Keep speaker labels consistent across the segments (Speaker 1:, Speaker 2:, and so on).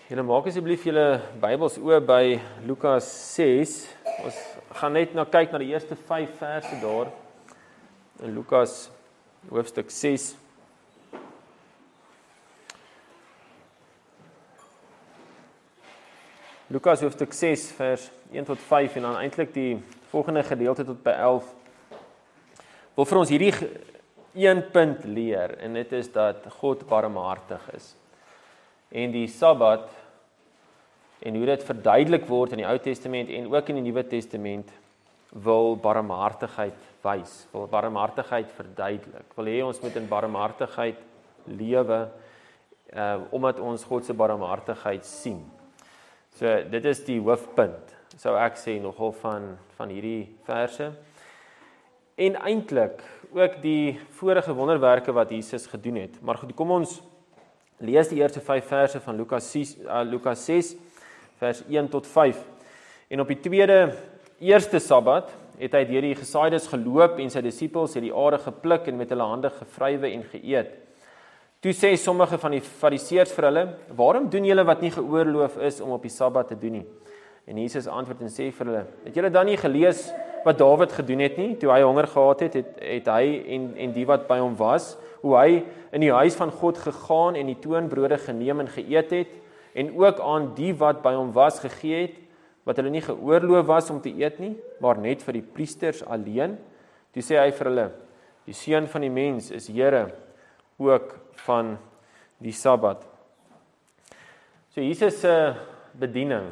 Speaker 1: Julle maak asseblief julle Bybels oop by Lukas 6. Ons gaan net kyk na die eerste 5 verse daar in Lukas hoofstuk 6. Lukas hoofstuk 6 vers 1 tot 5 en dan eintlik die volgende gedeelte tot by 11. Wil vir ons hierdie een punt leer en dit is dat God barmhartig is. En die Sabbat en hoe dit verduidelik word in die Ou Testament en ook in die Nuwe Testament wil barmhartigheid wys, wil barmhartigheid verduidelik. Wil hê ons moet in barmhartigheid lewe omdat ons God se barmhartigheid sien. So dit is die hoofpunt, sou ek sê nogal van hierdie verse. En eintlik ook die vorige wonderwerke wat Jesus gedoen het. Maar goed, kom ons lees die eerste 5 verse van Lukas 6 vers 1 tot 5. En op die eerste Sabbat het hy deur die gesaaides geloop en sy disippels het die aarde gepluk en met hulle hande gevrywe en geëet. Toe sê sommige van die fariseërs vir hulle: "Waarom doen julle wat nie geoorloof is om op die Sabbat te doen nie?" En Jesus antwoord en sê vir hulle: "Het julle dan nie gelees wat Dawid gedoen het nie? Toe hy honger gehad het hy en die wat by hom was, hoe hy in die huis van God gegaan en die toonbrode geneem en geëet het, en ook aan die wat by hom was gegee het, wat hulle nie geoorloof was om te eet nie, maar net vir die priesters alleen." Toe sê hy vir hulle: "Die seun van die mens is Here ook van die Sabbat." So Jesus se bediening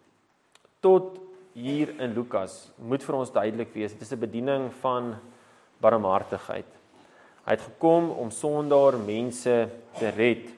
Speaker 1: tot hier in Lukas moet vir ons duidelik wees. Dit is 'n bediening van barmhartigheid. Hy het gekom om sondaar mense te red.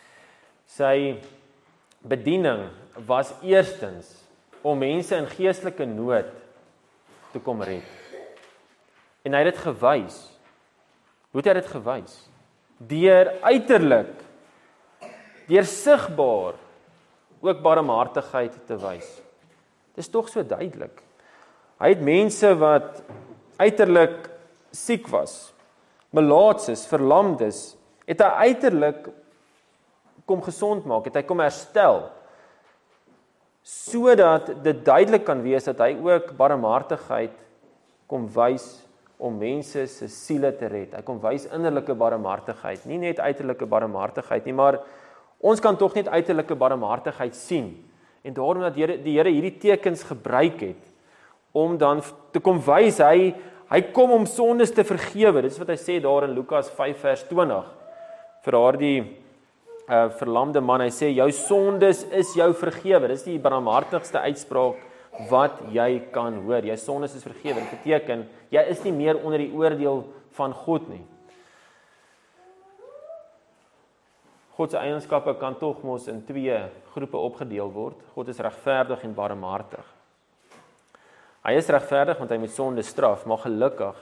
Speaker 1: Sy bediening was eerstens om mense in geestelike nood te kom red. En hy het dit gewys. Hoe het hy dit gewys? Deur uiterlik, deur sigbaar ook barmhartigheid te wys. Dit is tog so duidelik. Hy het mense wat uiterlik siek was, melaatses, verlamdes, het hy uiterlik kom gesond maak, het hy kom herstel, sodat dit duidelik kan wees dat hy ook barmhartigheid kom wys om mense se siele te red. Hy kom wys innerlike barmhartigheid, nie net uiterlike barmhartigheid nie, maar ons kan tog net uiterlike barmhartigheid sien. En daarom dat die Here hierdie tekens gebruik het om dan te kom wys hy kom om sondes te vergewe. Dit is wat hy sê daar in Lukas 5 vers 20 vir daardie verlamde man. Hy sê jou sondes is jou vergewe. Dit is die barmhartigste uitspraak wat jy kan hoor. Jou sondes is vergewe. Dit beteken jy is nie meer onder die oordeel van God nie. God se eienskappe kan tog mos in 2 groepe opgedeel word. God is regverdig en barmhartig. Hy is regverdig want hy moet sonde straf, maar gelukkig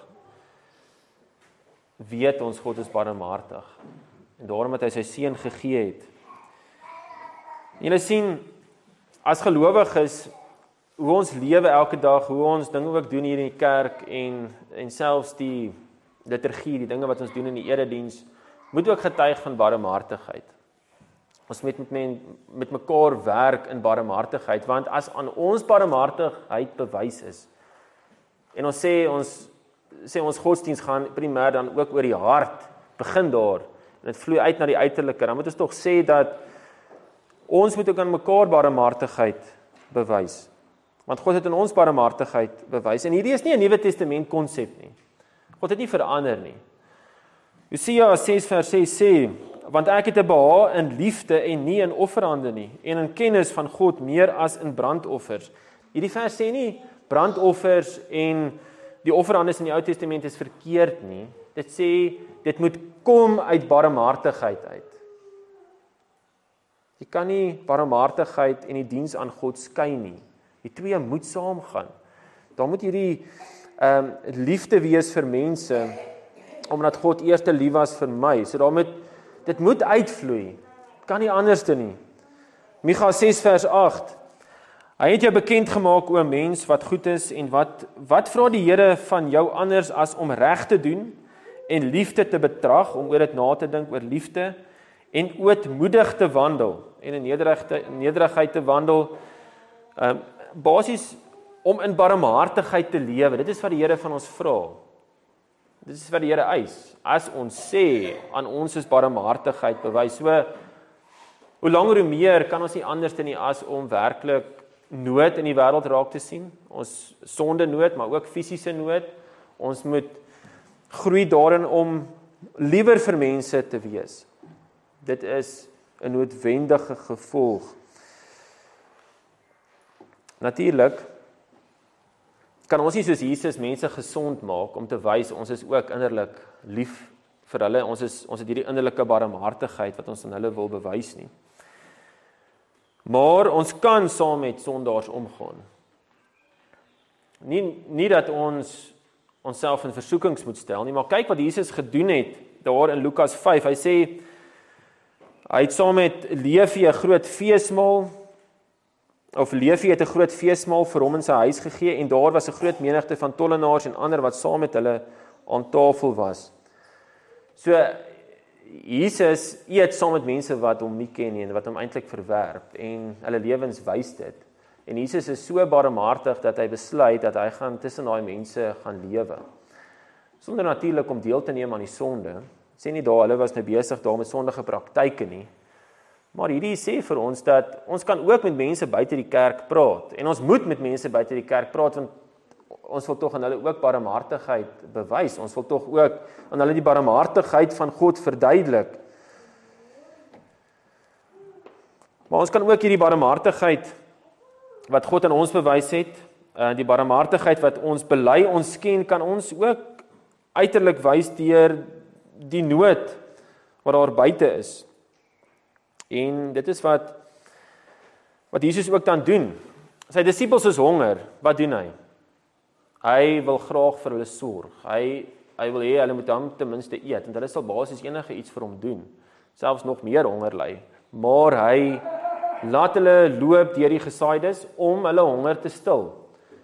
Speaker 1: weet ons God is barmhartig. En daarom het hy sy seun gegee het. Julle sien, as gelowiges, hoe ons lewe elke dag, hoe ons dinge ook doen hier in die kerk en selfs die liturgie, die dinge wat ons doen in die erediens, moet ook getuig van barmhartigheid. Ons moet met mekaar werk in barmhartigheid, want as aan ons barmhartigheid bewys is, en ons sê ons godsdienst gaan primêr dan ook oor die hart, begin daar, en dit vloei uit na die uiterlike, dan moet ons tog sê dat ons moet ook aan mekaar barmhartigheid bewys. Want God het in ons barmhartigheid bewys, en hierdie is nie 'n Nuwe Testament konsep nie. God het nie verander nie. Hosea 6 vers 6 sê, want ek het 'n behaag in liefde en nie in offerande nie, en in kennis van God meer as in brandoffers. Hierdie vers sê nie brandoffers en die offerandes in die Ou Testament is verkeerd nie. Dit sê dit moet kom uit barmhartigheid uit. Jy kan nie barmhartigheid en die diens aan God skei nie. Die twee moet saamgaan. Daar moet hierdie liefde wees vir mense, omdat God eers lief was vir my. So dit moet uitvloei. Kan nie anderste nie. Micha 6 vers 8. Hy het jou bekend gemaak, o mens, wat goed is en wat vra die Here van jou anders as om reg te doen en liefde te betrag, om oor dit na te dink oor liefde en ootmoedig te wandel en in nederigheid te wandel. Basies om in barmhartigheid te lewe. Dit is wat die Here van ons vra. Dit is wat die Here eis. As ons sê aan ons is barmhartigheid bewys. So hoe langer hoe meer kan ons nie anders nie as om werklik nood in die wêreld raak te sien. Ons sonde nood, maar ook fisiese nood. Ons moet groei daarin om liewer vir mense te wees. Dit is 'n noodwendige gevolg. Natuurlik kan ons nie soos Jesus mense gesond maak om te wys ons is ook innerlik lief vir hulle. Ons het hierdie innerlike barmhartigheid wat ons aan hulle wil bewys nie. Maar ons kan saam met sondaars omgaan. Nie dat ons onsself in versoekings moet stel nie, maar kyk wat Jesus gedoen het daar in Lukas 5. Hy sê hy het saam met Levi 'n groot feesmaal of Levi het 'n groot feesmaal vir hom in sy huis gegee en daar was 'n groot menigte van tollenaars en ander wat saam met hulle aan tafel was. So Jesus eet saam met mense wat hom nie ken nie en wat hom eintlik verwerp en hulle lewens wys dit. En Jesus is so barmhartig dat hy besluit dat hy gaan tussen daai mense gaan lewe. Sonder natuurlik om deel te neem aan die sonde. Sê nie daar hulle was nou besig daar met sondige praktyke nie. Maar hierdie sê vir ons dat ons kan ook met mense buite die kerk praat. En ons moet met mense buite die kerk praat want ons wil tog aan hulle ook barmhartigheid bewys. Ons wil tog ook aan hulle die barmhartigheid van God verduidelik. Maar ons kan ook hierdie barmhartigheid wat God aan ons bewys het, die barmhartigheid wat ons bely ons ken, kan ons ook uiterlik wys deur die nood wat daar buite is. En dit is wat Jesus ook dan doen. Sy disippels is honger, wat doen hy? Hy wil graag vir hulle sorg. Hy wil hê hulle moet hom ten minste eet, en hulle sal basies enige iets vir hom doen. Selfs nog meer honger ly. Maar hy laat hulle loop deur die gesaaides om hulle honger te stil.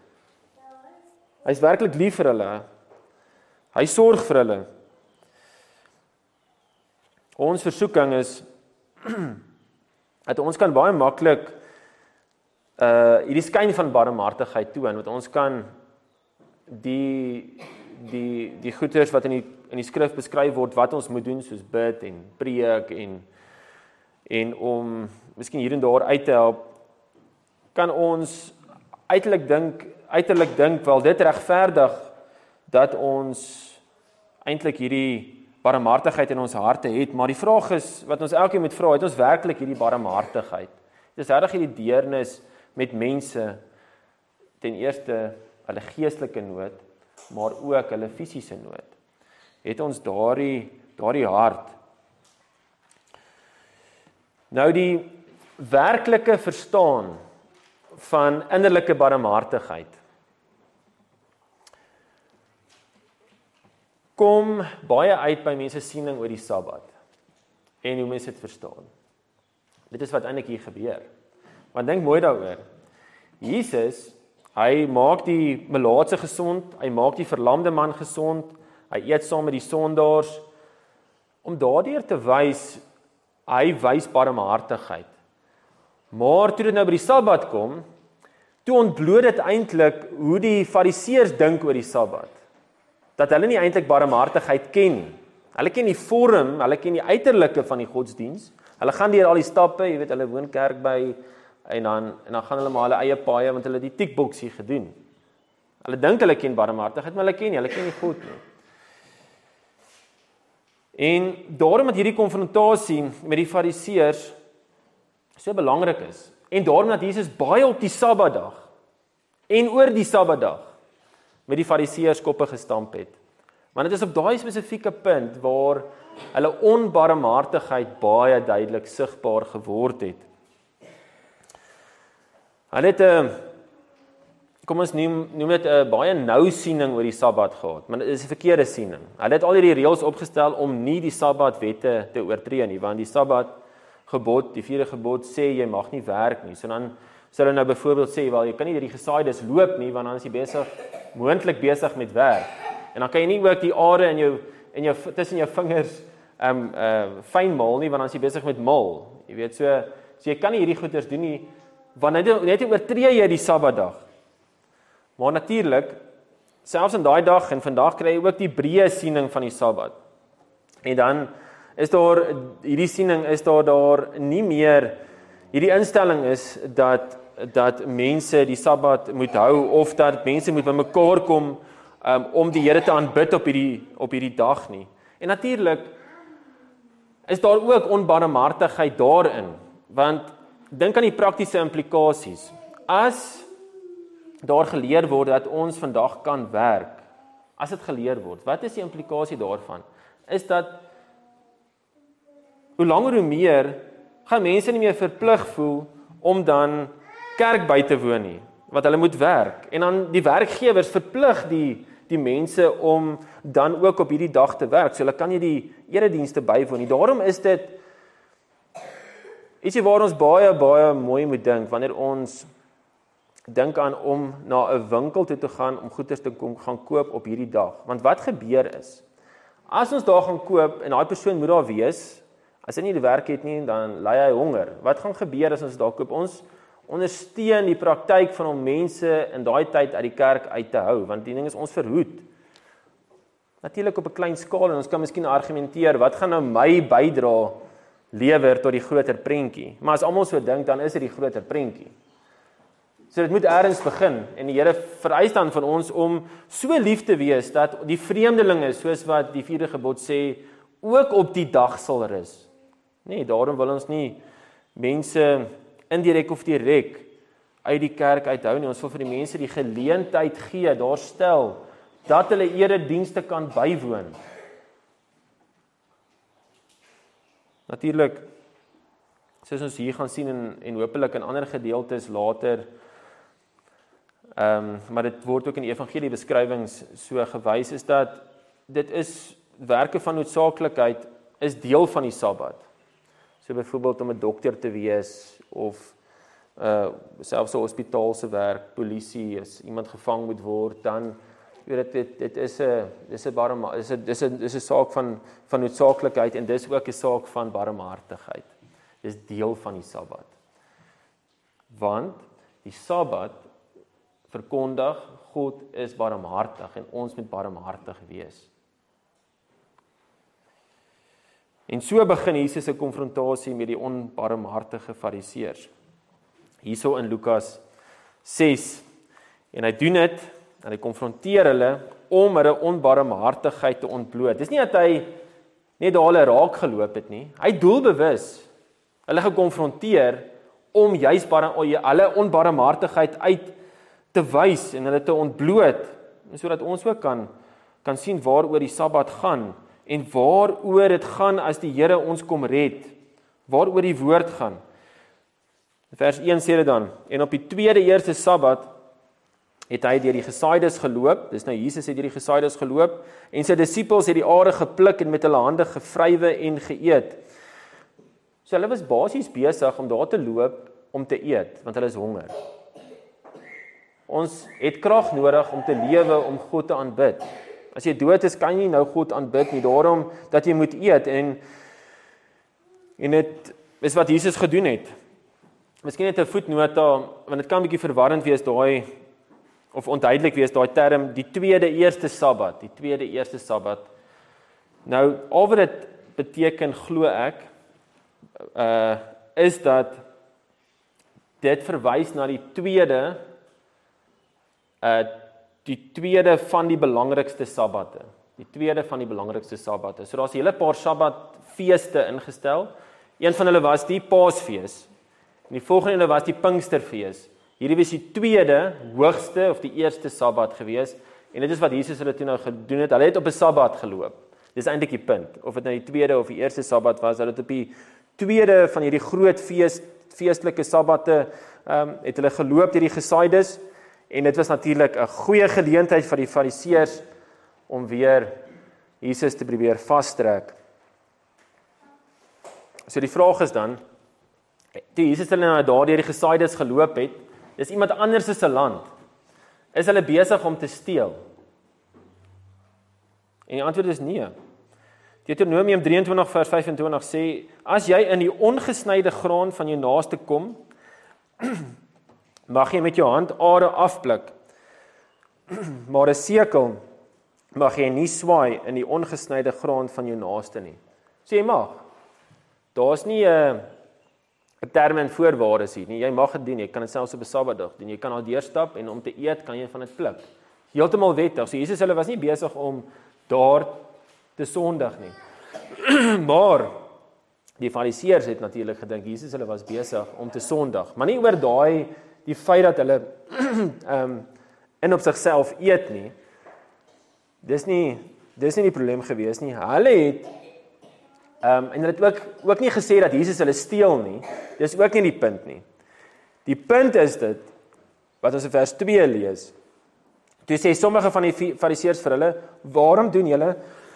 Speaker 1: Hy is werklik lief vir hulle. Hy sorg vir hulle. Ons versoeking is dat ons kan baie maklik hierdie skyn van barmhartigheid toon, want ons kan die goeders wat in die skrif beskryf word wat ons moet doen, soos bid en preek en om miskien hier en daar uit te help, kan ons uiterlik dink wel dit regverdig dat ons eintlik hierdie barmhartigheid in ons harte het, maar die vraag is wat ons elkeen moet vra, het ons werklik hierdie barmhartigheid? Dit is regtig hierdie deernis met mense, ten eerste hulle geestelike nood, maar ook hulle fisiese nood. Het ons daardie hart? Nou die werklike verstaan van innerlike barmhartigheid kom baie uit by mense siening oor die Sabbat en hoe mense dit verstaan. Dit is wat eintlik hier gebeur. Want dink mooi daaroor. Jesus, hy maak die melaatse gesond, hy maak die verlamde man gesond, hy eet saam met die sondaars, om daardeur te wys, hy wys barmhartigheid. Maar toe dit nou by die Sabbat kom, toe ontbloot dit eintlik hoe die Fariseërs dink oor die Sabbat. Dat hulle nie eintlik barmhartigheid ken nie. Hulle ken die vorm, hulle ken die uiterlike van die godsdiens. Hulle gaan deur al die stappe, jy weet, hulle woon kerk by en dan gaan hulle maar hulle eie paaie want hulle die tikboksie gedoen. Hulle dink hulle ken barmhartigheid, maar hulle ken nie God nie. En daarom dat hierdie konfrontasie met die Fariseërs so belangrik is. En daarom dat Jesus baie op die Sabbatdag en oor die Sabbatdag met die Fariseërs koppe gestamp het. Want dit is op daai spesifieke punt waar hulle onbarmhartigheid baie duidelik sigbaar geword het. Hulle het kom ons noem dit 'n baie nou siening oor die Sabbat gehad, maar dit is 'n verkeerde siening. Hulle het al hierdie reëls opgestel om nie die Sabbatwette te oortree nie, want die Sabbat gebod, die 4de gebod sê jy mag nie werk nie. So dan sal hulle nou byvoorbeeld sê, wel jy kan nie deur die gesaaides loop nie, want dan is jy moontlik besig met werk. En dan kan jy nie ook die are in jou tussen jou vingers fyn maal nie, want dan is jy besig met maal. Jy weet, so jy kan nie hierdie goeders doen nie, want net oortree jy die Sabbatdag. Maar natuurlik, selfs in daai dag en vandag kry jy ook die breë siening van die Sabbat. En dan is daar, hierdie siening is daar nie meer, hierdie instelling is dat mense die Sabbat moet hou, of dat mense moet bymekaar kom om die Here te aanbid op hierdie dag nie. En natuurlik is daar ook onbarmhartigheid daarin, want dink aan die praktiese implikasies. As daar geleer word dat ons vandag kan werk, as dit geleer word, wat is die implikasie daarvan? Is dat hoe langer hoe meer gaan mense nie meer verplig voel om dan kerk by te woon nie, wat hulle moet werk. En dan die werkgewers verplig die mense om dan ook op hierdie dag te werk, so hulle kan nie die eredienste bywoon nie. Daarom is dit ietsie waar ons baie mooi moet dink, wanneer ons dink aan om na 'n winkel toe te gaan, om goeders te gaan koop op hierdie dag. Want wat gebeur is, as ons daar gaan koop, en daai persoon moet daar wees, as hy nie die werk het nie, dan ly hy honger. Wat gaan gebeur as ons daar koop? Ons ondersteun die praktyk van om mense in daai tyd uit die kerk uit te hou, want die ding is ons verhoed. Natuurlik op 'n klein skaal, en ons kan miskien argumenteer, wat gaan nou my bydra lewer tot die groter prentjie? Maar as almal so dink, dan is dit die groter prentjie. So dit moet eers begin, en die Here vereis dan van ons om so lief te wees, dat die vreemdelinge, soos wat die 4de gebod sê, ook op die dag sal rus. Nee, daarom wil ons nie mense indirek of direk uit die kerk uithou nie. Ons wil vir die mense die geleentheid gee, daar stel, dat hulle eredienste kan bywoon. Natuurlik, soos ons hier gaan sien en hopelik in ander gedeeltes later, maar dit word ook in die evangelie beskrywings so gewys, is dat dit is werke van noodsaaklikheid is deel van die Sabbat. So byvoorbeeld om 'n dokter te wees, of selfs 'n hospitaalse werk, polisie, as iemand gevang moet word, dan dit is 'n saak van noodsaaklikheid, en dis ook 'n saak van barmhartigheid. Dis deel van die Sabbat. Want die Sabbat verkondig God is barmhartig en ons moet barmhartig wees. En so begin Jesus se konfrontasie met die onbarmhartige fariseërs. Hierso in Lukas 6. En hy doen dit, en hy konfronteer hulle om hulle onbarmhartigheid te ontbloot. Dis nie dat hy net daar hulle raak geloop het nie. Hy doelbewus hulle gekonfronteer om juis hulle onbarmhartigheid uit te wys en hulle te ontbloot, sodat ons ook kan sien waaroor die Sabbat gaan, en waaroor dit gaan as die Here ons kom red, waaroor die woord gaan. Vers 1 sê dit dan, en op die tweede eerste Sabbat het hy deur die gesaaides geloop, dis nou Jesus het deur die gesaaides geloop, en sy disippels het die are gepluk en met hulle hande gevrywe en geëet. So hulle was basies besig om daar te loop om te eet, want hulle is honger. Ons het krag nodig om te lewe, om God te aanbid. As jy dood is, kan jy nou God aanbid nie, daarom dat jy moet eet, en dit is wat Jesus gedoen het. Miskien net 'n voetnota, want dit kan 'n bietjie verwarrend wees, of onduidelik wees, daai term, die tweede eerste Sabbat. Nou, al wat dit beteken, glo ek, is dat dit verwys na die tweede van die belangrikste Sabbatte. So daar's 'n hele paar Sabbatfeeste ingestel. Een van hulle was die Paasfees. En die volgende was die Pinksterfees. Hierdie was die tweede hoogste of die eerste Sabbat gewees. En dit is wat Jesus hulle toe nou gedoen het. Hulle het op 'n Sabbat geloop. Dis eintlik die punt. Of dit nou die tweede of die eerste Sabbat was, hulle het op die tweede van hierdie groot feestelike Sabbatte het hulle geloop deur die gesaaides. En dit was natuurlik 'n goeie geleentheid vir die fariseërs om weer Jesus te probeer vastrek. So die vraag is dan, toe Jesus hulle nou daar deur die gesaaides geloop het, dis iemand anders se land, is hulle besig om te steel? En die antwoord is nee. Deuteronomium 23 vers 25 sê, as jy in die ongesnyde grond van jou naaste kom, mag jy met jou hand are afpluk, maar 'n sekel mag jy nie swaai in die ongesnyde grond van jou naaste nie. So jy mag. Daar's nie 'n term en voorwaardes hier nie. Jy mag dit doen. Jy kan dit selfs op 'n Sabbatdag doen. Jy kan al deurstap en om te eet kan jy van dit pluk. Heeltemal wettig. So Jesus hulle was nie besig om daar te sondig nie. Maar die Fariseërs het natuurlik gedink Jesus hulle was besig om te sondig, maar nie oor die feit dat hulle in op sigself eet nie. Dis nie die probleem gewees nie. Hulle het en hulle het ook nie gesê dat Jesus hulle steel nie. Dis ook nie die punt nie. Die punt is dit wat ons in vers 2 lees. Toe sê sommige van die Fariseërs vir hulle, waarom doen julle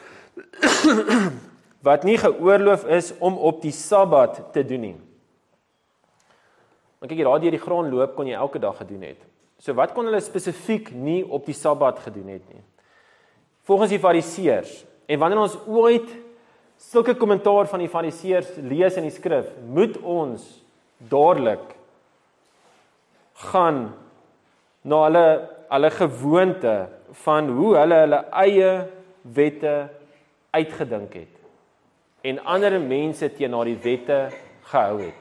Speaker 1: wat nie geoorloof is om op die Sabbat te doen nie? Want kyk jy, daar deur die grond loop kon jy elke dag gedoen het. So wat kon hulle spesifiek nie op die Sabbat gedoen het nie? Volgens die Fariseërs, en wanneer ons ooit sulke kommentaar van die Fariseërs lees in die skrif, moet ons dadelik gaan na hulle gewoonte van hoe hulle eie wette uitgedink het en ander mense teenoor die wette gehou het.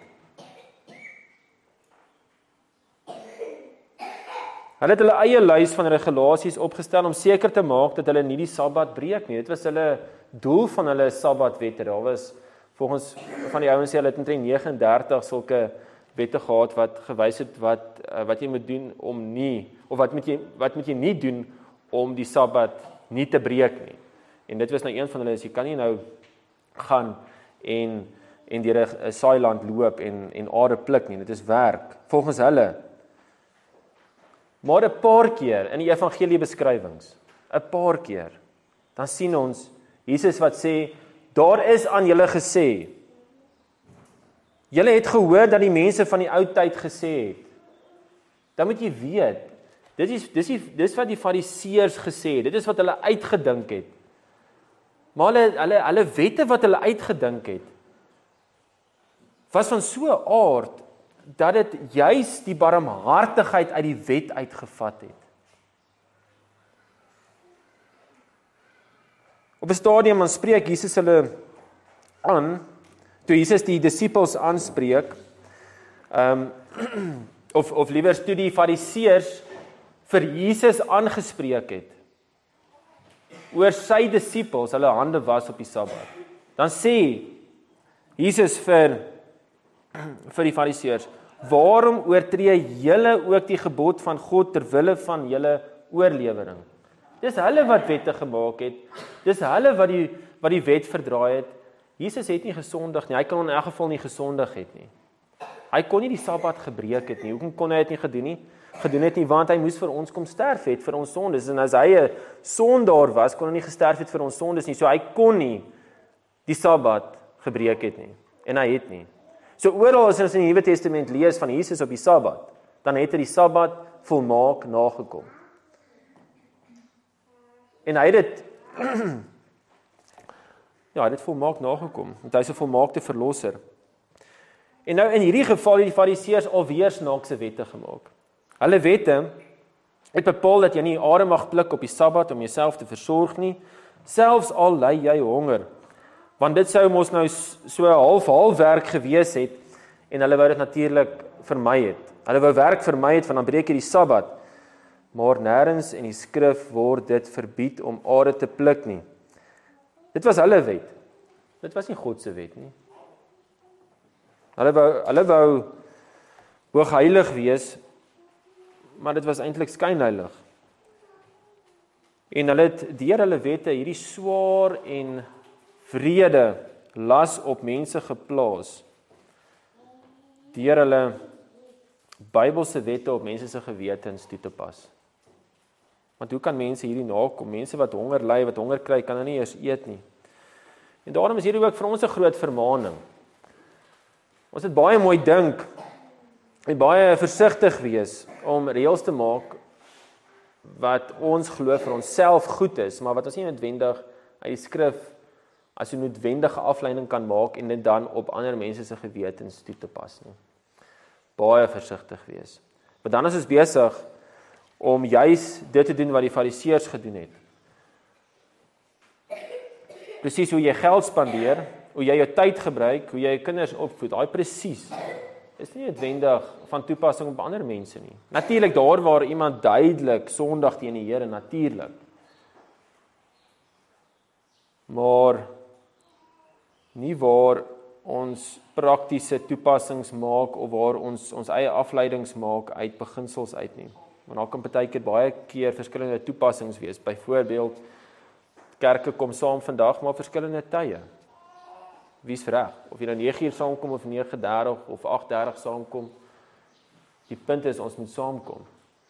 Speaker 1: Hulle het hulle eie lys van regulasies opgestel om seker te maak dat hulle nie die Sabbat breek nie. Dit was hulle doel van hulle Sabbatwette. Daar was volgens van die ouens sê hulle het omtrent 39 sulke wette gehad wat gewys het wat jy moet doen om nie, of wat moet jy nie doen om die Sabbat nie te breek nie. En dit was nou een van hulle, jy kan nie nou gaan en deur 'n saailand loop en are pluk nie. Dit is werk volgens hulle. Maar 'n paar keer in die evangeliebeskrywings, 'n paar keer, dan sien ons Jesus wat sê, daar is aan julle gesê. Julle het gehoor dat die mense van die ou tyd gesê het. Dan moet jy weet, dis wat die Fariseërs gesê het. Dit is wat hulle uitgedink het. Maar hulle wette wat hulle uitgedink het, was van so 'n aard dat dit juis die barmhartigheid uit die wet uitgevat het. Op 'n stadium dan spreek Jesus hulle aan, toe Jesus die disippels aanspreek, of liewer toe die Fariseërs vir Jesus aangespreek het, oor sy disippels, hulle hande was op die Sabbat. Dan sê Jesus vir die Fariseërs, waarom oortree julle ook die gebod van God ter wille van julle oorlewering? Dis hulle wat wette gemaak het. Dis hulle wat die wet verdraai het. Jesus het nie gesondig nie. Hy kan in elk geval nie gesondig het nie. Hy kon nie die Sabbat gebreek het nie. Hoekom kon hy dit nie gedoen het nie? Want hy moes vir ons kom sterf het vir ons sondes. En as hy 'n sondaar was, kon hy nie gesterf het vir ons sondes nie. So hy kon nie die Sabbat gebreek het nie. En hy het nie. So oral as ons in die Nuwe Testament lees van Jesus op die Sabbat, dan het hy die Sabbat volmaak nagekom. En hy het dit ja, hy het volmaak nagekom, want hy is 'n volmaakte verlosser. En nou in hierdie geval het die Fariseërs alweer snaakse wette gemaak. Hulle wette het bepaal dat jy nie are mag pluk op die Sabbat om jouself te versorg nie, selfs al ly jy honger. Want dit sou mos nou so half werk gewees het, en hulle wou dit natuurlik vermy het. Hulle wou werk vermy het, van dan breek jy die Sabbat. Maar nêrens in die skrif word dit verbied om are te pluk nie. Dit was hulle wet. Dit was nie God se wet nie. Hulle wou hoogheilig wees, maar dit was eintlik skynheilig. En hulle het deur hulle wette hierdie swaar en wrede las op mense geplaas, deur hulle Bybelse wette op mense se gewetens toe te pas. Want hoe kan mense hierdie nakom? Mense wat honger ly, wat honger kry, kan nie eers eet nie. En daarom is hierdie ook vir ons 'n groot vermaaning. Ons het baie mooi dink en baie versigtig wees om reëls te maak wat ons glo vir onsself goed is, maar wat ons nie noodwendig uit die skrif as 'n noodwendige afleiding kan maak en dit dan op ander mense se gewetens toe te pas nie. Baie versigtig wees. Maar dan is ons besig om juis dit te doen wat die Fariseërs gedoen het. Presies hoe jy geld spandeer, hoe jy jou tyd gebruik, hoe jy jou kinders opvoed, daai presies is nie noodwendig van toepassing op ander mense nie. Natuurlik daar waar iemand duidelik sondig teen die Here, natuurlik. Maar nie waar ons praktiese toepassings maak of waar ons eie afleidings maak uit beginsels uit nie. Want daar kan partykeer baie keer verskillende toepassings wees. Byvoorbeeld, kerke kom saam vandag, maar verskillende tye. Wie's reg? Of jy nou 9:00 saamkom of 9:30 of 8:30 saamkom. Die punt is, ons moet saamkom.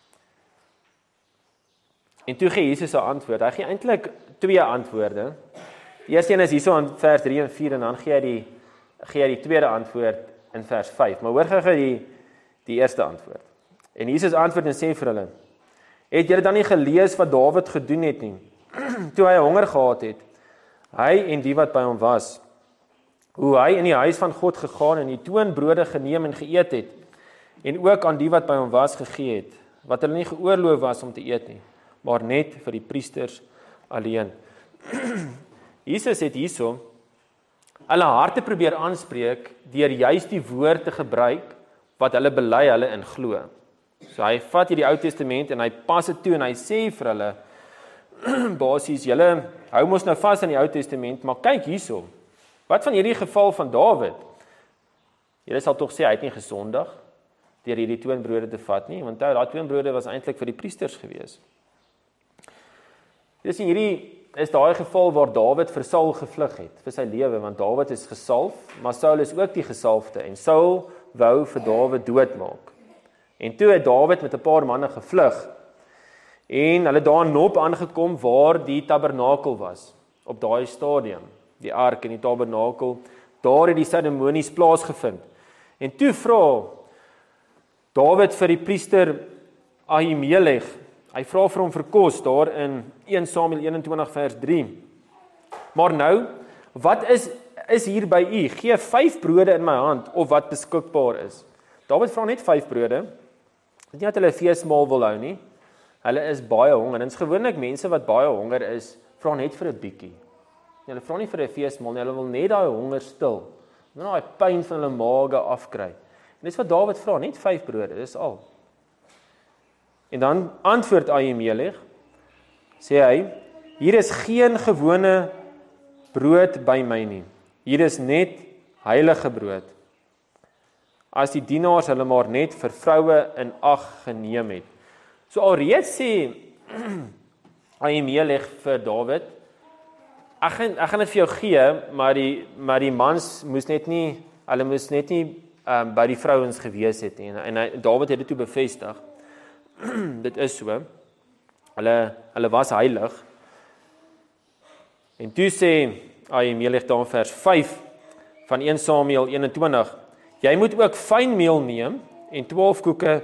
Speaker 1: En toe gee Jesus 'n antwoord. Hy gee eintlik 2 antwoorde. Die eerste een is hierso in vers 3 en 4 en dan gee hy die tweede antwoord in vers 5. Maar hoor gou die eerste antwoord. En Jesus antwoord en sê vir hulle: Het julle dan nie gelees wat Dawid gedoen het nie? Toe hy honger gehad het, hy en die wat by hom was, hoe hy in die huis van God gegaan en die toonbrode geneem en geëet het, en ook aan die wat by hom was gegee het, wat hulle nie geoorloof was om te eet nie, maar net vir die priesters alleen. Jesus het hierso hulle harte probeer aanspreek deur juis die woord te gebruik wat hulle bely hulle in glo. So hy vat hierdie Ou Testament en hy pas dit toe en hy sê vir hulle basies, julle hou mos nou vas aan die Ou Testament, maar kyk hierso. Wat van hierdie geval van Dawid? Julle sal tog sê hy het nie gesondig deur hierdie toonbrode te vat nie, want daai toonbrode was eintlik vir die priesters gewees. Dis hierdie is daai geval waar Dawid vir Saul gevlug het vir sy lewe, want Dawid is gesalf, maar Saul is ook die gesalfde en Saul wou vir Dawid doodmaak. En toe het Dawid met 'n paar manne gevlug en hulle daar in Nob aangekom waar die tabernakel was op daai stadium, die ark en die tabernakel, daar het die seremonies plaasgevind. En toe vra Dawid vir die priester Ahimelech, hy vra vir hom vir kos daar in 1 Samuel 21 vers 3. Maar nou, wat is hier by u? Gee 5 brode in my hand of wat beskikbaar is. Dawid vra net 5 brode. Dit nie dat hulle feesmaal wil hou nie. Hulle is baie honger. En dit is gewoonlik mense wat baie honger is, vra net vir 'n bietjie. Hulle vra nie vir 'n feesmaal nie, hulle wil net daai honger stil. Net daai pyn van hulle maag afkry. En dis wat Dawid vra, net 5 brode, dis al. En dan antwoord Ahimelech, sê hy, hier is geen gewone brood by my nie. Hier is net heilige brood. As die dienaars hulle maar net vir vroue in ag geneem het. So alreeds sê Ahimelech vir Dawid, ek gaan dit vir jou gee, maar die mans moes net nie by die vrouens gewees het nie. En Dawid het dit toe bevestig. Dit is so. Hulle was heilig. En toe sê Ahimelech daar in vers 5 van 1 Samuel 21, jy moet ook fynmeel neem en 12 koeke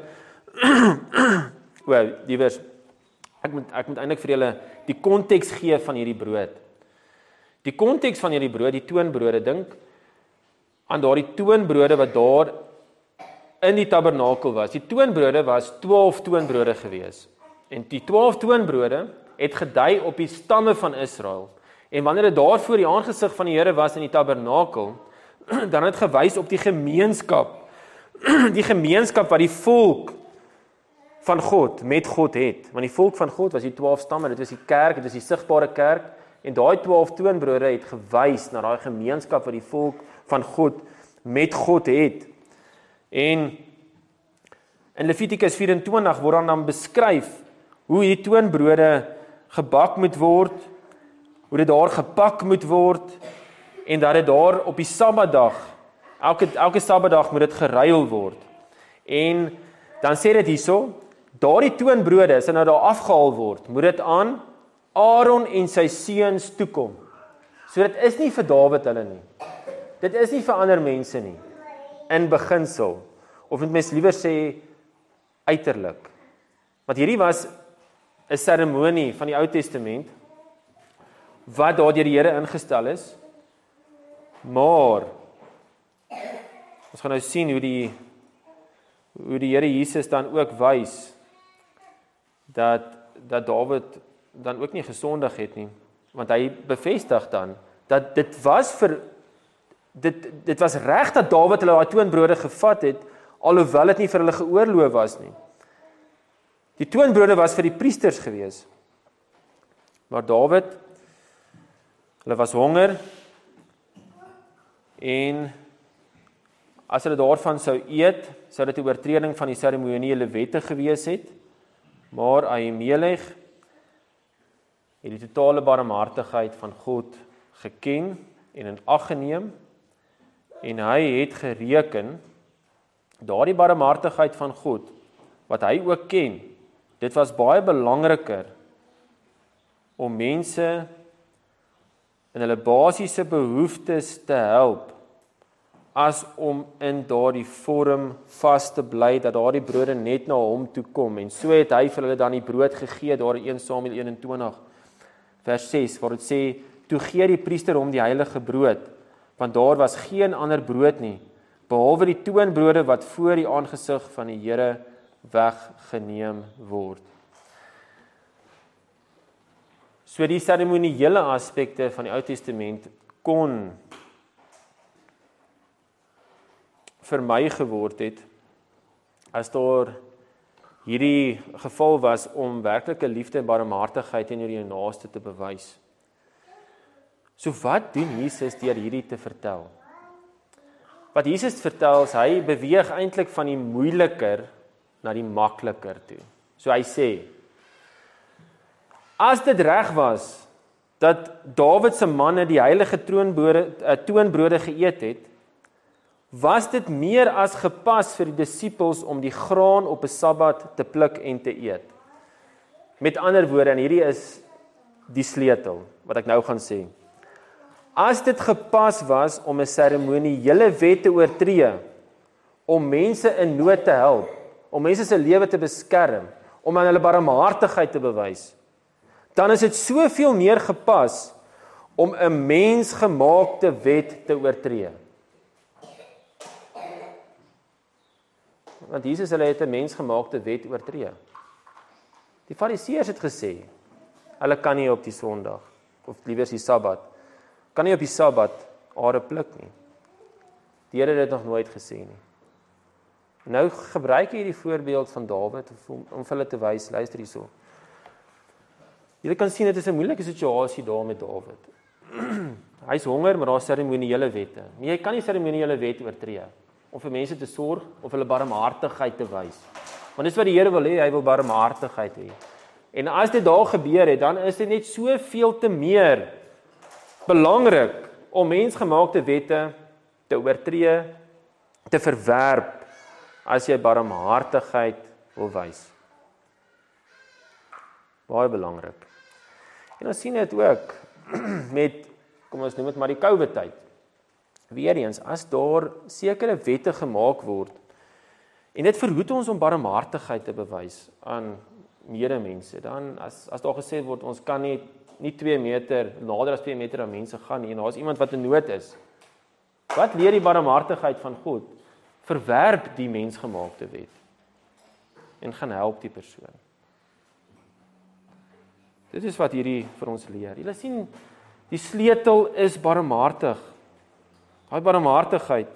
Speaker 1: liewers, ek moet eintlik vir julle die konteks gee van hierdie brood. Die konteks van hierdie brood, die toonbrode, dink aan daardie toonbrode wat daar in die tabernakel was. Die toonbrode was 12 toonbrode gewees. En die 12 toonbrode het gedui op die stamme van Israel. En wanneer dit daar voor die aangesig van die Here was in die tabernakel, dan het gewys op die gemeenskap. Die gemeenskap wat die volk van God met God het. Want die volk van God was die 12 stamme, dit was die kerk, dit was die sigbare kerk. En daai 12 toonbrode het gewys na daai gemeenskap wat die volk van God met God het. En in Levitikus 24 word dan beskryf hoe die toonbrode gebak moet word, hoe dit daar gepak moet word en dat dit daar op die Sabbatdag, elke Sabbatdag moet dit geruil word. En dan sê dit hierso, daardie toonbrode as nou daar afgehaal word, moet dit aan Aaron en sy seuns toekom. So dit is nie vir Dawid hulle nie. Dit is nie vir ander mense nie. In beginsel, of met mens liewer sê uiterlik. Want hierdie was 'n seremonie van die Ou Testament wat daar deur die Here ingestel is Maar ons gaan nou sien hoe die Here Jesus dan ook wys dat Dawid dan ook nie gesondig het nie, want hy bevestig dan dat dit was reg dat Dawid hulle daai toonbrode gevat het, alhoewel dit nie vir hulle geoorloof was nie. Die toonbrode was vir die priesters gewees. Maar Dawid, hulle was honger, en as hulle daarvan sou eet, sou dit 'n oortreding van die seremoniële wette gewees het, maar Ahimelech het die totale barmhartigheid van God geken en in ag geneem, en hy het gereken, daardie barmhartigheid van God, wat hy ook ken, dit was baie belangriker om mense in hulle basiese behoeftes te help, as om in daardie vorm vas te bly, dat daardie brode net na hom toe kom, en so het hy vir hulle dan die brood gegee, daar in 1 Samuel 21, vers 6, waar dit sê, toe gee die priester hom die heilige brood, want daar was geen ander brood nie, behalwe die toonbrode wat voor die aangesig van die Here weggeneem word. So die seremoniële aspekte van die Ou Testament kon vermy geword het, as daar hierdie geval was om werklike liefde en barmhartigheid teenoor jou naaste te bewys. So wat doen Jesus deur hierdie te vertel? Wat Jesus vertel is, hy beweeg eintlik van die moeiliker na die makliker toe. So hy sê, as dit reg was, dat Dawid se manne die heilige toonbrode geëet het, was dit meer as gepas vir die disippels om die graan op 'n Sabbat te pluk en te eet. Met ander woorde, en hierdie is die sleutel, wat ek nou gaan sê. As dit gepas was om 'n seremoniële wet te oortree, om mense in nood te help, om mense se lewe te beskerm, om aan hulle barmhartigheid te bewys, dan is dit soveel meer gepas om 'n mensgemaakte wet te oortree. Want Jesus hulle het 'n mensgemaakte wet oortree. Die Fariseërs het gesê, hulle kan nie op die Sondag, of liewer die Sabbat, kan nie op die Sabbat are pluk nie. Die Here het dit nog nooit gesê nie. Nou gebruik hy hierdie voorbeeld van Dawid om vir hulle te wys, luister hierso. Julle kan sien dit is 'n moeilike situasie daar met Dawid. Hy's honger, maar daar's seremoniële wette. Nee, jy kan nie seremoniële wet oortree om vir mense te sorg of hulle barmhartigheid te wys. Want dis wat die Here wil hê, hy wil barmhartigheid hê. En as dit daar gebeur het, dan is dit net soveel te meer belangrik om mensgemaakte wette te oortree, te verwerp, as jy barmhartigheid wil wys. Baie belangrik. En ons sien dit ook met, kom ons noem dit maar die COVID-tyd. Weereens, as daar sekere wette gemaak word, en dit verhoed ons om barmhartigheid te bewys aan medemense, dan as daar gesê word, ons kan nie 2 meter, nader as 2 meter aan mense gaan nie, en daar is iemand wat in nood is. Wat leer die barmhartigheid van God? Verwerp die mensgemaakte wet en gaan help die persoon. Dit is wat hierdie vir ons leer. Julle sien, die sleutel is barmhartig. Daai barmhartigheid.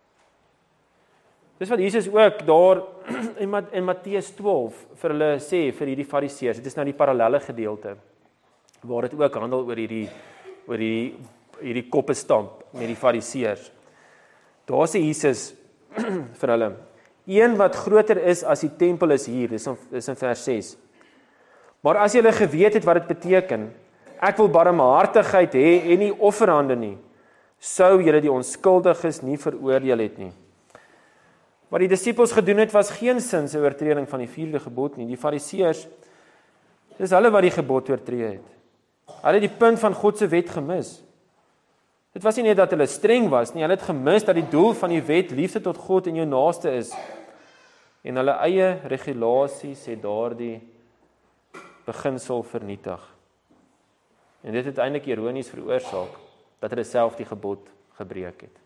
Speaker 1: Dis wat Jesus ook daar in Matteus 12 vir hulle sê, vir hierdie Fariseërs. Dit is nou die parallelle gedeelte, waar dit ook handel oor hierdie koppe stamp met die Fariseërs. Daar sê Jesus vir hulle, een wat groter is as die tempel is hier, dis in vers 6. Maar as julle geweet het wat dit beteken, ek wil barmhartigheid hê en nie offerhande nie, sou julle die onskuldiges nie veroordeel het nie. Wat die disippels gedoen het, was geen sins 'n oortreding van die 4de gebod nie. Die Fariseërs, dis hulle wat die gebod oortree het. Hulle het die punt van God se wet gemis. Dit was nie net dat hulle streng was nie, hulle het gemis dat die doel van die wet liefde tot God en jou naaste is. En hulle eie regulasies het daardie beginsel vernietig. En dit het eintlik ironies veroorsaak dat hulle self die gebod gebreek het.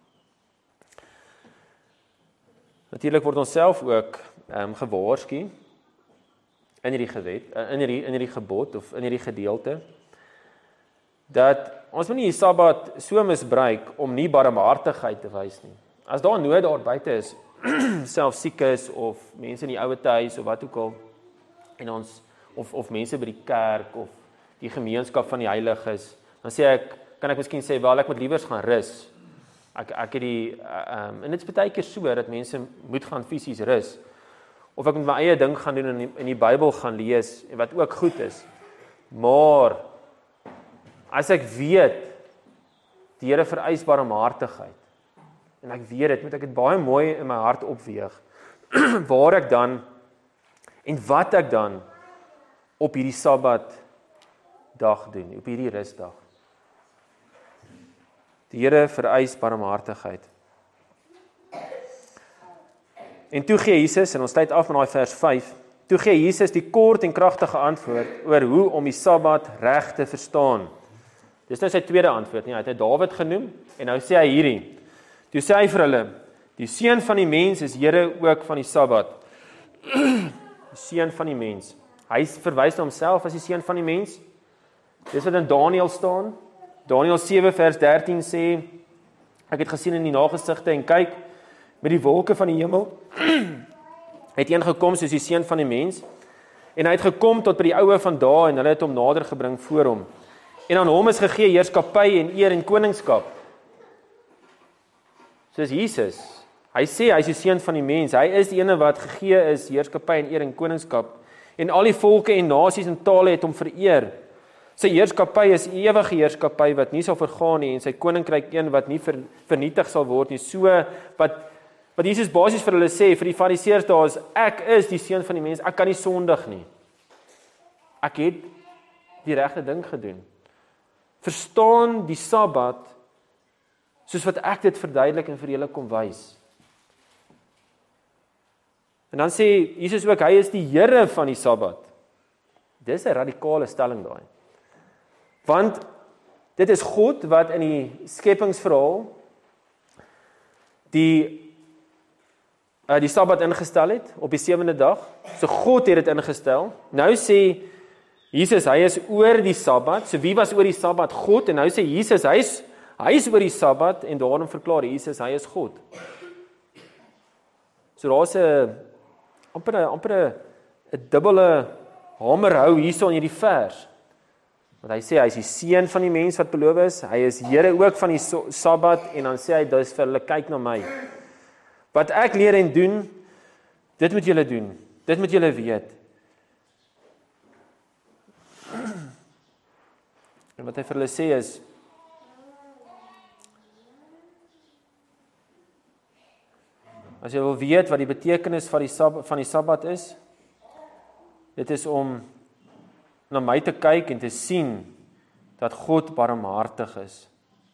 Speaker 1: Natuurlik word ons self ook gewaarsku in hierdie gewet, in hierdie gebod of in hierdie gedeelte, dat ons moet nie die Sabbat so misbruik om nie barmhartigheid te wys nie. As daar nood daar buite is, self siek is of mense in die ouete huis of wat ook al, en ons of mense by die kerk of die gemeenskap van die heiliges, dan kan ek miskien sê, wel ek moet liewers gaan rus. Ek het en dit is baie keer so dat mense moet gaan fisies rus. Of ek moet my eie ding gaan doen en in die Bybel gaan lees, wat ook goed is. Maar as ek weet, die Here vereis barmhartigheid, en ek weet dit, moet ek dit baie mooi in my hart opweeg, waar ek dan, en wat ek dan, op hierdie Sabbat dag doen, op hierdie rustdag. Die Here vereis barmhartigheid. En toe gee Jesus, en ons tyd af met daai vers 5, toe gee Jesus die kort en kragtige antwoord oor hoe om die Sabbat reg te verstaan. Dis nou sy tweede antwoord, nie? Hy het Dawid genoem, en nou sê hy hierdie. Toe sê hy vir hulle, die seun van die mens is Here ook van die Sabbat. Die seun van die mens. Hy verwys na homself as die seun van die mens. Dis wat in Daniël staan. Daniël 7 vers 13 sê, ek het gesien in die nagesigte en kyk, met die wolke van die hemel, het een gekom soos die seun van die mens, en hy het gekom tot by die oue van dae, en hulle het hom nader gebring voor hom. En aan hom is gegee heerskappy en eer en koningskap. Soos Jesus, hy sê, hy is die seun van die mens, hy is die ene wat gegee is, heerskappy en eer en koningskap, en al die volke en nasies en tale het hom vereer. Sy heerskappy is ewige heerskappy wat nie sal vergaan nie, en sy koninkryk een wat nie vernietig sal word nie. So wat Jesus basies vir hulle sê, vir die fariseërs daar is, ek is die seun van die mens, ek kan nie sondig nie. Ek het die regte ding gedoen. Verstaan die Sabbat soos wat ek dit verduidelik en vir julle kom wys. En dan sê Jesus ook, hy is die Here van die Sabbat. Dis 'n radikale stelling daai. Want dit is God wat in die skepingsverhaal die Sabbat ingestel het op die 7de dag. So God het dit ingestel. Nou sê Jesus, hy is oor die Sabbat. So wie was oor die Sabbat? God. En nou sê Jesus, hy is oor die Sabbat, en daarom verklaar Jesus, hy is God. So daar's 'n amper 'n dubbele hamerhou hierso in hierdie vers. Want hy sê, hy is die seun van die mens wat beloof is, hy is Here ook van die Sabbat, en dan sê hy, dis vir hulle, kyk na my. Wat ek leer en doen, dit moet julle doen, dit moet julle weet. En wat hy vir hulle sê is, as jy wil weet wat die betekenis van die Sabbat is, dit is om na my te kyk en te sien dat God barmhartig is.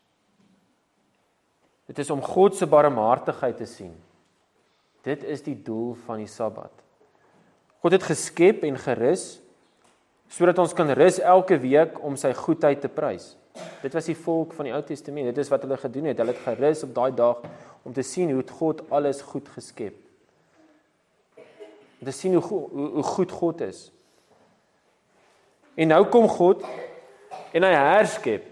Speaker 1: Dit is om God se barmhartigheid te sien. Dit is die doel van die Sabbat. God het geskep en gerus, sodat ons kan rus elke week om sy goedheid te prys. Dit was die volk van die Ou Testament, dit is wat hulle gedoen het. Hulle het gerus op daai dag om te sien hoe God alles goed geskep. Om te sien hoe goed God is. En nou kom God en hy herskep.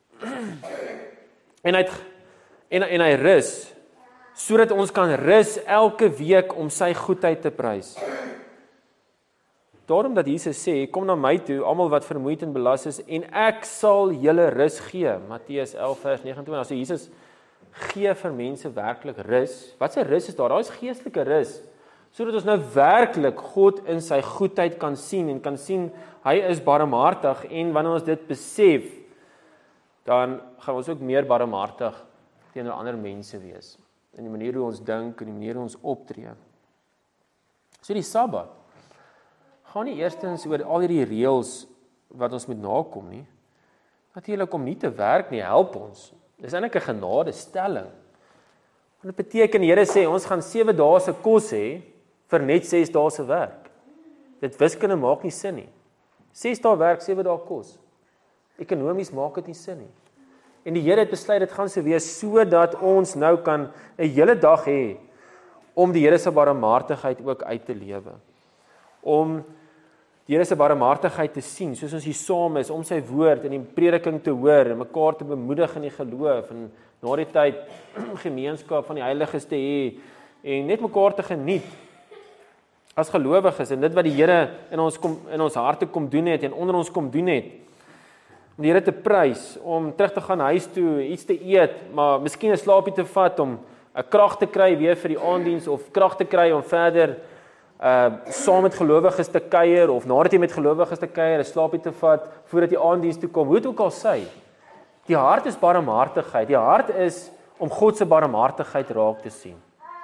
Speaker 1: En hy rus, sodat ons kan rus elke week om sy goedheid te prys. Daarom dat Jesus sê, kom na my toe, almal wat vermoeid en belas is, en ek sal julle rus gee. Matteus 11 vers 29, as Jesus gee vir mense werklik rus. Wat 'n rus is daar? Daar is geestelike rus. Sodat ons nou werklik God in sy goedheid kan sien, en kan sien, hy is barmhartig, en wanneer ons dit besef, dan gaan ons ook meer barmhartig teenoor ander mense wees. In die manier hoe ons dink, in die manier hoe ons optree. So die Sabbat gaan nie eerstens oor al hierdie reëls wat ons moet nakom nie. Natuurlik om nie te werk nie, help ons. Dis eintlik 'n genadestelling. Want dit beteken die Here sê ons gaan 7 dae se kos hê vir net 6 dae se werk. Dit wiskunde maak nie sin nie. 6 dae werk, 7 dae kos. Ekonomies maak dit nie sin nie. En die Here het besluit dit gaan so wees sodat ons nou kan 'n hele dag hê om die Here se barmhartigheid ook uit te lewe. Om die Here se barmhartigheid te sien, soos ons hier saam is, om sy woord in die prediking te hoor en mekaar te bemoedig in die geloof en na die tyd gemeenskap van die heiliges te hê en net mekaar te geniet as gelowiges en dit wat die Here in ons harte kom doen het en onder ons kom doen het. Om die Here te prys, om terug te gaan huis toe, iets te eet, maar miskien 'n slaapie te vat om 'n krag te kry weer vir die aanddiens of krag te kry om verder saam met gelowiges te kuier of nadat jy met gelowiges te kuier, 'n slaapie te vat voordat die aanddiens toe kom. Hoe dit ook al sy. Die hart is barmhartigheid. Die hart is om God se barmhartigheid raak te sien.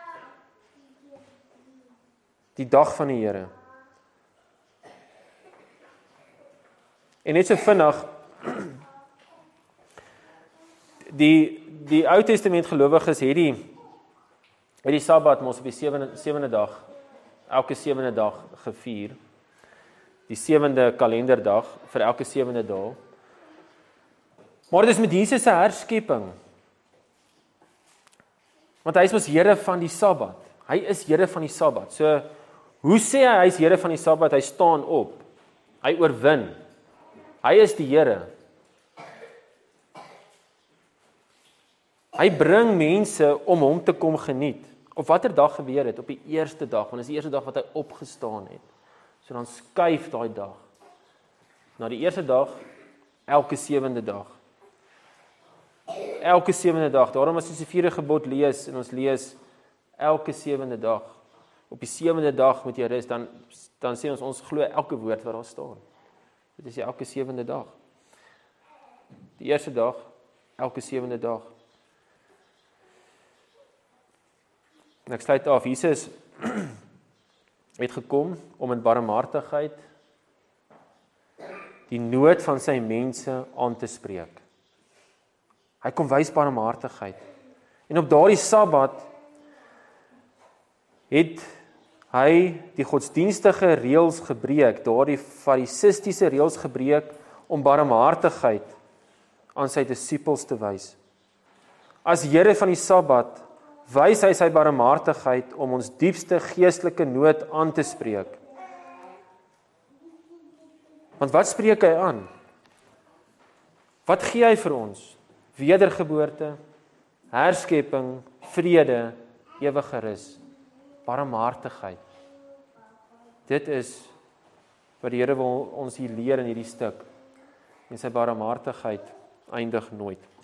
Speaker 1: Die dag van die Here. En net so vinnig die Ou Testament gelowiges het die Sabbat mos op die sewende dag, elke sewende dag gevier. Die 7de kalenderdag vir elke 7de dag. Maar dit is met Jesus se herskepping. Want hy is mos Here van die Sabbat. Hy is Here van die Sabbat. So, hoe sê hy is Here van die Sabbat? Hy staan op. Hy oorwin. Hy is die Here. Hy bring mense om hom te kom geniet. Op watter dag gebeur dit? Op die eerste dag, want dit is die eerste dag wat hy opgestaan het. So dan skuif daai dag na die eerste dag, elke 7de dag. Elke 7de dag. Daarom as ons die 4de gebod lees en ons lees elke 7de dag. Op die 7de dag moet jy rus, dan sê ons glo elke woord wat daar staan. Dit is elke 7de dag. Die eerste dag, elke 7de dag. En ek sluit af, Jesus het gekom om in barmhartigheid die nood van sy mense aan te spreek. Hy kom wys barmhartigheid. En op daardie Sabbat het hy die godsdienstige reëls gebreek, daardie farisistiese reëls gebreek om barmhartigheid aan sy disippels te wys. As Here van die Sabbat wys hy sy barmhartigheid om ons diepste geestelike nood aan te spreek. Want wat spreek hy aan? Wat gee hy vir ons? Wedergeboorte, herskepping, vrede, ewige rus, barmhartigheid. Dit is wat die Here wil ons hier leer in hierdie stuk. En sy barmhartigheid eindig nooit.